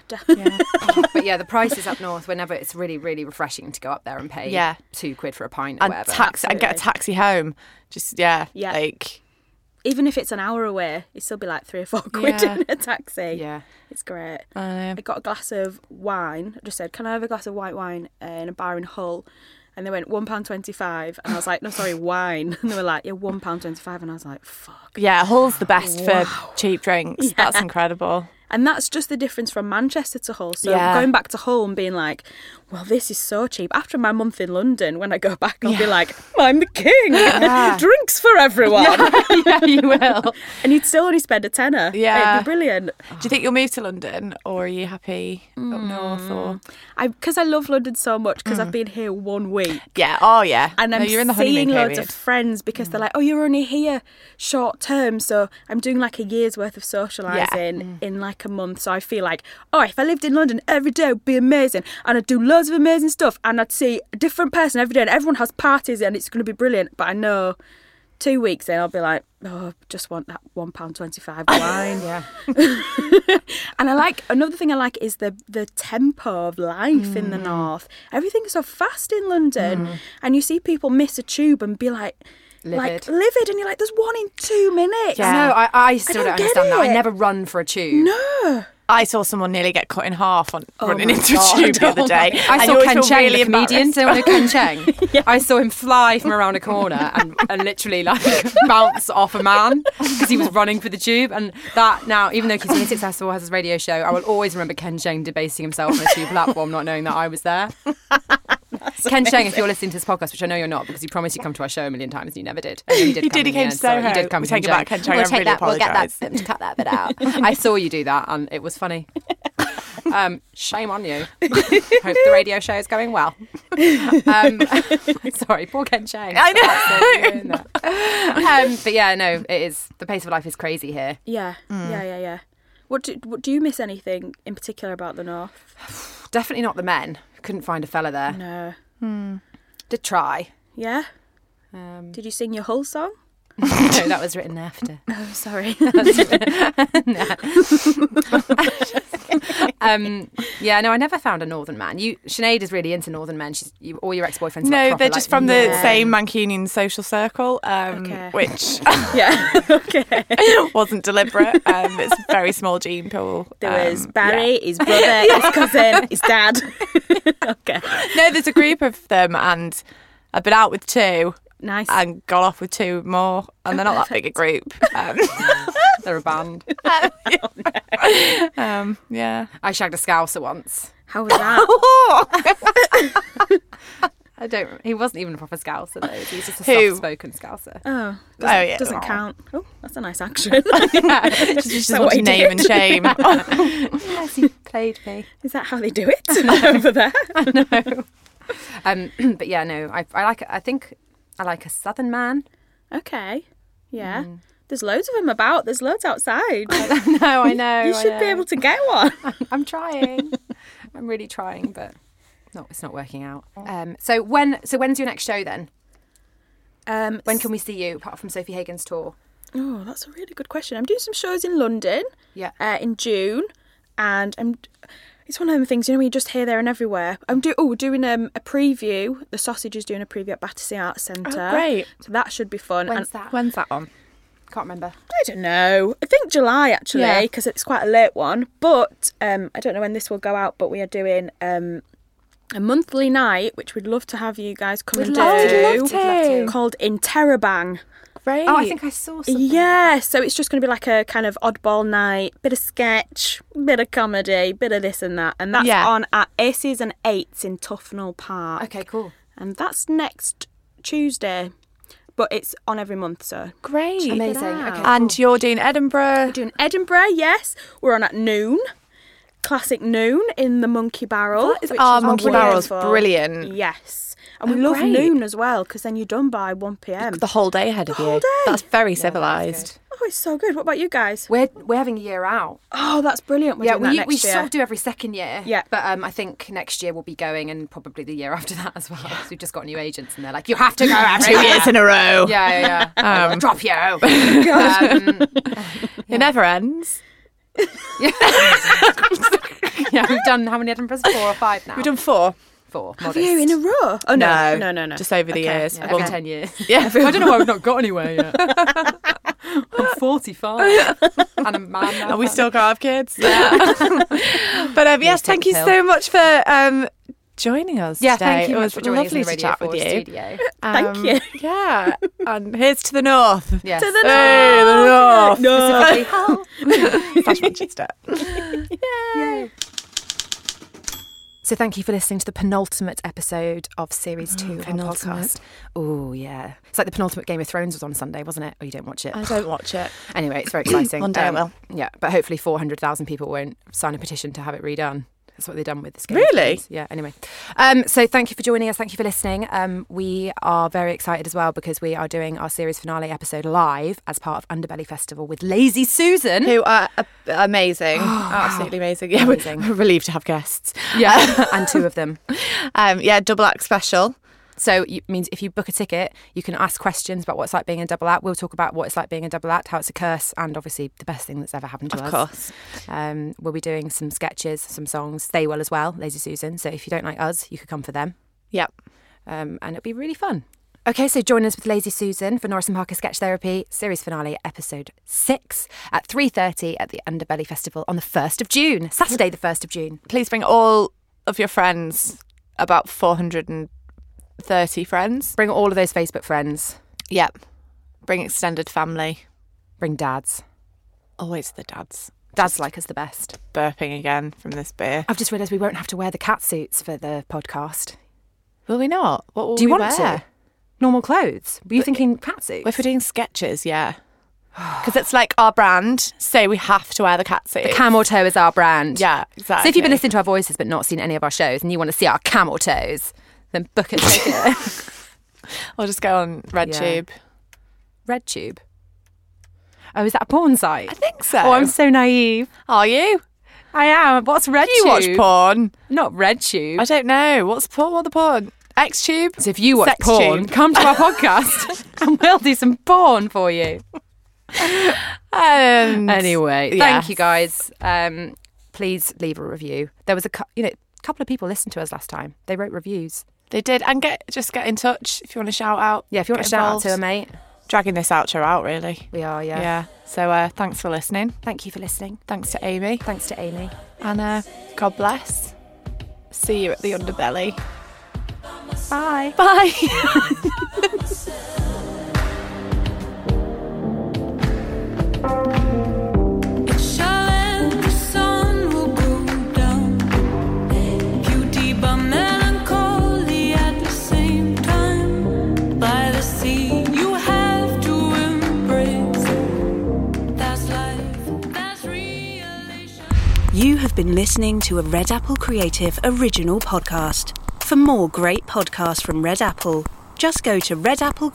Speaker 5: But yeah, the prices up north, whenever it's really, really refreshing to go up there and pay
Speaker 4: Yeah.
Speaker 5: £2 for a pint or
Speaker 4: And
Speaker 5: whatever.
Speaker 4: and get a taxi home. Just
Speaker 7: Yeah.
Speaker 4: like
Speaker 7: Even if it's an hour away, it'd still be like 3 or 4 quid
Speaker 4: Yeah.
Speaker 7: in a taxi.
Speaker 5: Yeah.
Speaker 7: It's great.
Speaker 4: I
Speaker 7: I got a glass of wine. I just said, can I have a glass of white wine in a bar in Hull? And they went £1.25. And I was like, no, sorry, wine. And they were like, yeah, £1.25. And I was like, fuck.
Speaker 4: yeah, Hull's the best for cheap drinks.
Speaker 7: Yeah.
Speaker 4: That's incredible.
Speaker 7: And that's just the difference from Manchester to Hull. So
Speaker 4: Yeah.
Speaker 7: going back to Hull and being like, well, this is so cheap. After my month in London, when I go back, I'll be like, I'm the king. Drinks for everyone.
Speaker 4: Yeah, you will.
Speaker 7: And you'd still only spend a tenner.
Speaker 4: Yeah.
Speaker 7: It'd be brilliant.
Speaker 4: Do you think you'll move to London, or are you happy up north? Or
Speaker 7: Because I love London so much, because I've been here 1 week.
Speaker 4: yeah, oh yeah,
Speaker 7: And
Speaker 4: No,
Speaker 7: I'm
Speaker 4: you're in the
Speaker 7: seeing
Speaker 4: honeymoon
Speaker 7: loads
Speaker 4: period.
Speaker 7: of friends because they're like, oh, you're only here short term. So I'm doing like a year's worth of socialising in like a month. So I feel like, oh, if I lived in London every day, it would be amazing. And I'd do loads of amazing stuff. And I'd see a different person every day. And everyone has parties and it's going to be brilliant. But I know 2 weeks in, I'll be like, oh, I just want that £1.25 wine.
Speaker 5: Yeah.
Speaker 7: And I like, another thing I like is the tempo of life in the north. Everything's so fast in London. And you see people miss a tube and be like
Speaker 5: Livid.
Speaker 7: livid. And you're like, there's 1 in 2 minutes.
Speaker 4: Yeah.
Speaker 5: No, I still
Speaker 7: don't
Speaker 5: don't
Speaker 7: get
Speaker 5: understand that. I
Speaker 7: it.
Speaker 5: never run for a tube.
Speaker 7: No.
Speaker 4: I saw someone nearly get cut in half on running
Speaker 7: my
Speaker 4: into
Speaker 7: God.
Speaker 4: a tube the other day.
Speaker 5: I
Speaker 4: And
Speaker 5: saw
Speaker 4: you always
Speaker 5: Ken
Speaker 4: feel
Speaker 5: Cheng,
Speaker 4: really
Speaker 5: the comedian.
Speaker 4: embarrassed.
Speaker 5: Do you know Ken Cheng? I saw him fly from around a corner and literally like bounce off a man because he was running for the tube. And that now, even though he's really successful, has his radio show, I will always remember Ken Cheng debasing himself on a tube platform, not knowing that I was there. Ken Cheng, if you're listening to this podcast, which I know you're not, because you promised you'd come to our show a million times and you never did. And
Speaker 4: He
Speaker 5: come
Speaker 4: did, he
Speaker 5: in the
Speaker 4: came
Speaker 5: end,
Speaker 4: to
Speaker 5: sorry.
Speaker 4: Soho.
Speaker 5: He did come
Speaker 4: We
Speaker 5: Ken
Speaker 4: take it back,
Speaker 5: Cheng.
Speaker 4: Ken Cheng, I really
Speaker 5: We'll get
Speaker 4: apologise.
Speaker 5: that, cut that bit out. I saw you do that and it was funny. Shame on you. Hope the radio show is going well. Sorry, poor Ken Cheng.
Speaker 4: I know.
Speaker 5: But yeah, no, it is. The pace of life is crazy here.
Speaker 7: Yeah. Yeah. What do you miss anything in particular about the north?
Speaker 5: Definitely not the men. Couldn't find a fella there.
Speaker 7: No.
Speaker 5: Did try.
Speaker 7: Yeah? Did you sing your Hull song?
Speaker 5: No, that was written after.
Speaker 7: Oh, sorry.
Speaker 5: Yeah, no, I never found a northern man. Sinead is really into northern men. All your ex-boyfriends.
Speaker 4: No,
Speaker 5: like, proper,
Speaker 4: they're just
Speaker 5: like,
Speaker 4: from the
Speaker 7: Yeah.
Speaker 4: same Mancunian social circle,
Speaker 7: Okay.
Speaker 4: which
Speaker 7: Yeah. Okay.
Speaker 4: wasn't deliberate. It's a very small gene pool.
Speaker 7: There was Barry, his brother, his cousin, his dad. Okay.
Speaker 4: No, there's a group of them, and I've been out with 2
Speaker 7: Nice.
Speaker 4: and got off with 2 more, and they're not that big a group.
Speaker 5: They're a band.
Speaker 4: Yeah.
Speaker 5: I shagged a Scouser once.
Speaker 7: How was that?
Speaker 5: He wasn't even a proper Scouser though. He was just a
Speaker 4: Who?
Speaker 5: soft-spoken Scouser.
Speaker 7: Oh,
Speaker 4: yeah.
Speaker 7: doesn't
Speaker 4: Aw.
Speaker 7: count. Oh, that's a nice action.
Speaker 4: Just
Speaker 7: that
Speaker 4: want
Speaker 7: what
Speaker 4: to
Speaker 7: he
Speaker 4: name
Speaker 7: did?
Speaker 4: and shame.
Speaker 5: Yes, he played me.
Speaker 7: Is that how they do it over there?
Speaker 5: But yeah, no, I think I like a southern man.
Speaker 7: Okay. Yeah. There's loads of them about. There's loads outside.
Speaker 5: No, I know.
Speaker 7: You should be able to get one.
Speaker 5: I'm trying. I'm really trying, but No, it's not working out. So when's your next show then? When can we see you, apart from Sophie Hagen's tour?
Speaker 7: Oh, that's a really good question. I'm doing some shows in London in June, and it's one of them things, you know, when you're just here, there and everywhere. We're doing a preview. The Sausage is doing a preview at Battersea Arts Centre.
Speaker 4: Oh, great.
Speaker 7: So that should be fun.
Speaker 5: When's that on? Can't remember.
Speaker 7: I don't know. I think July, actually, because it's quite a late one. But I don't know when this will go out, but we are doing a monthly night, which we'd love to have you guys come and do.
Speaker 4: We'd love to.
Speaker 7: Called Interrobang.
Speaker 4: Great.
Speaker 5: Oh, I think I saw something.
Speaker 7: Yeah, so it's just going to be like a kind of oddball night, bit of sketch, bit of comedy, bit of this and that. And that's on at Aces and Eights in Tufnell Park.
Speaker 5: Okay, cool.
Speaker 7: And that's next Tuesday. But it's on every month, so...
Speaker 4: Great.
Speaker 5: Amazing. Okay,
Speaker 4: and you're doing Edinburgh.
Speaker 7: We're doing Edinburgh, yes. We're on at noon. Classic Noon in the Monkey Barrel.
Speaker 4: Monkey Barrel's brilliant.
Speaker 7: Yes. And we love noon as well, because then you're done by 1pm.
Speaker 4: The whole day ahead of you.
Speaker 7: whole day.
Speaker 4: That's very civilised.
Speaker 7: Oh, it's so good. What about you guys?
Speaker 5: We're having a year out.
Speaker 7: Oh, that's brilliant. We're doing that next
Speaker 5: we
Speaker 7: year.
Speaker 5: sort of do every second year.
Speaker 7: Yeah.
Speaker 5: But I think next year we'll be going, and probably the year after that as well. Because we've just got new agents, and they're like, you have to go every
Speaker 4: 2 years in a row.
Speaker 5: Yeah. Drop you.
Speaker 4: It never ends.
Speaker 5: Yeah, we've done how many Edinburghs? 4 or 5 now.
Speaker 4: We've done 4.
Speaker 5: 4.
Speaker 7: Have you in a row? Oh, no.
Speaker 4: Just over the years.
Speaker 5: Yeah, every 10 years.
Speaker 4: Yeah.
Speaker 5: I don't know why we've not got anywhere yet. I'm 45 and a man now.
Speaker 4: And we still can't have kids. Yeah. But yes, thank you so much for joining us today.
Speaker 5: Thank you
Speaker 4: it was
Speaker 5: for joining
Speaker 4: lovely
Speaker 5: us in the
Speaker 4: to chat with
Speaker 5: Radio 4
Speaker 4: you.
Speaker 5: studio.
Speaker 7: Thank you.
Speaker 4: Yeah. And here's to the north.
Speaker 5: Yes.
Speaker 7: To the
Speaker 4: Hey, the north. Slash Manchester.
Speaker 5: Yay. So thank you for listening to the penultimate episode of Series 2 of our podcast. Oh, yeah. It's like the penultimate Game of Thrones was on Sunday, wasn't it? Oh, you don't watch it?
Speaker 4: I don't watch it.
Speaker 5: Anyway, it's very exciting.
Speaker 4: One day I will.
Speaker 5: Yeah, but hopefully 400,000 people won't sign a petition to have it redone. That's what they've done with this game.
Speaker 4: Really?
Speaker 5: Yeah, anyway. So thank you for joining us. Thank you for listening. We are very excited as well because we are doing our series finale episode live as part of Underbelly Festival with Lazy Susan.
Speaker 4: Who are amazing. Absolutely amazing. Yeah,
Speaker 5: Amazing.
Speaker 4: We're relieved to have guests.
Speaker 5: Yeah, and 2 of them.
Speaker 4: Double act special.
Speaker 5: So it means if you book a ticket, you can ask questions about what it's like being a double act. We'll talk about what it's like being a double act, how it's a curse, and obviously the best thing that's ever happened to us.
Speaker 4: Of course.
Speaker 5: We'll be doing some sketches, some songs. They will as well, Lazy Susan. So if you don't like us, you could come for them.
Speaker 4: Yep.
Speaker 5: And it'll be really fun. Okay, so join us with Lazy Susan for Norris and Parker Sketch Therapy, series finale, episode 6 at 3:30 at the Underbelly Festival on the 1st of June, Saturday the 1st of June.
Speaker 4: Please bring all of your friends, about 430 friends.
Speaker 5: Bring all of those Facebook friends.
Speaker 4: Yep. Bring extended family.
Speaker 5: Bring dads.
Speaker 4: Always the dads.
Speaker 5: Dads like us the best.
Speaker 4: Burping again from this beer.
Speaker 5: I've just realised we won't have to wear the cat suits for the podcast.
Speaker 4: Will we not? What will
Speaker 5: Do you
Speaker 4: we
Speaker 5: want
Speaker 4: wear?
Speaker 5: to? Normal clothes. Were you thinking cat suits?
Speaker 4: If we're doing sketches, yeah. Because it's like our brand, so we have to wear the cat suit.
Speaker 5: The camel toe is our brand.
Speaker 4: Yeah, exactly.
Speaker 5: So if you've been listening to our voices but not seen any of our shows and you want to see our camel toes, then book a ticket.
Speaker 4: Or just go on RedTube.
Speaker 5: RedTube? Oh, is that a porn site?
Speaker 4: I think so.
Speaker 5: Oh, I'm so naive.
Speaker 4: Are you?
Speaker 5: I am. What's RedTube?
Speaker 4: You watch porn?
Speaker 5: Not RedTube.
Speaker 4: I don't know. What's porn? What the porn? XTube?
Speaker 5: So if you watch
Speaker 4: Sex
Speaker 5: porn,
Speaker 4: tube.
Speaker 5: come to our podcast and we'll do some porn for you. Anyway, thank you guys. Please leave a review. There was a couple of people listened to us last time. They wrote reviews.
Speaker 4: They did. And just get in touch if you want to shout out.
Speaker 5: Yeah, if you want to shout out to a mate.
Speaker 4: Dragging this outro out, really.
Speaker 5: We are, yeah.
Speaker 4: Yeah. So thanks for listening.
Speaker 5: Thank you for listening.
Speaker 4: Thanks to Amy.
Speaker 5: Thanks to Amy.
Speaker 4: And God bless. See you at the Underbelly.
Speaker 5: Bye.
Speaker 4: Bye.
Speaker 10: You have been listening to a Red Apple Creative original podcast. For more great podcasts from Red Apple, just go to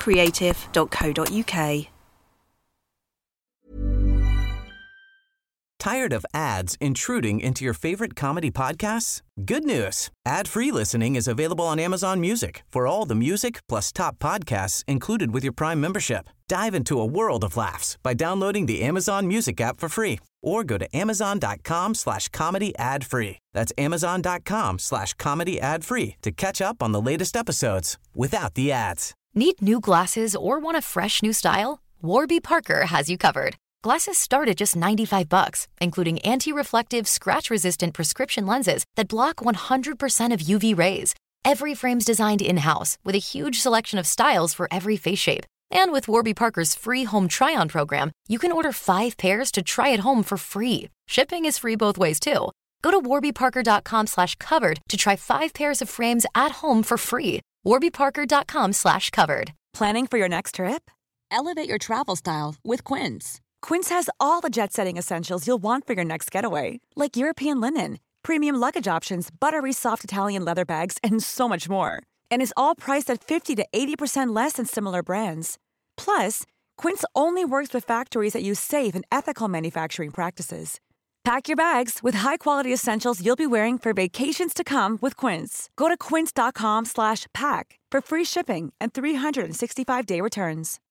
Speaker 10: redapplecreative.co.uk.
Speaker 1: Tired of ads intruding into your favorite comedy podcasts? Good news. Ad-free listening is available on Amazon Music for all the music plus top podcasts included with your Prime membership. Dive into a world of laughs by downloading the Amazon Music app for free or go to amazon.com/comedy ad-free. That's amazon.com/comedy ad-free to catch up on the latest episodes without the ads.
Speaker 11: Need new glasses or want a fresh new style? Warby Parker has you covered. Glasses start at just $95, including anti-reflective, scratch-resistant prescription lenses that block 100% of UV rays. Every frame's designed in-house with a huge selection of styles for every face shape. And with Warby Parker's free home try-on program, you can order 5 pairs to try at home for free. Shipping is free both ways, too. Go to warbyparker.com/covered to try 5 pairs of frames at home for free. warbyparker.com/covered.
Speaker 12: Planning for your next trip? Elevate your travel style with Quince. Quince has all the jet-setting essentials you'll want for your next getaway, like European linen, premium luggage options, buttery soft Italian leather bags, and so much more. And is all priced at 50 to 80% less than similar brands. Plus, Quince only works with factories that use safe and ethical manufacturing practices. Pack your bags with high-quality essentials you'll be wearing for vacations to come with Quince. Go to quince.com/pack for free shipping and 365-day returns.